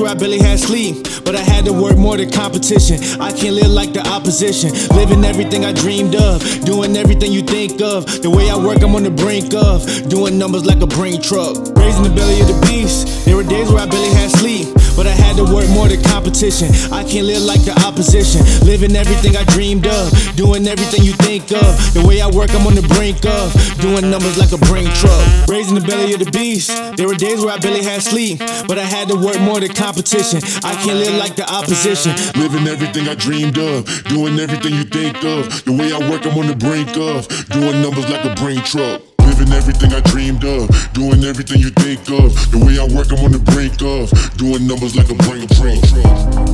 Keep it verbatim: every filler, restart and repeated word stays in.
I barely had sleep, but I had to work more than competition. I can't live like the opposition, living everything I dreamed of, doing everything you think of. The way I work, I'm on the brink of doing numbers like a brain truck, raising the belly of the beast. There were days where I barely had sleep, but I had to work more than competition. I can't live like the opposition, living everything I dreamed of, doing everything you think of. The way I work, I'm on the brink of doing numbers like a brain truck, raising the belly of the beast. There were days where I barely had sleep, but I had to work more than competition. I can't live like the opposition, living everything I dreamed of, doing everything you think of. The way I work, I'm on the brink of doing numbers like a brain truck, living everything I dreamed of, doing everything you think of. The way I work, I'm on the brink of doing numbers like a brain truck.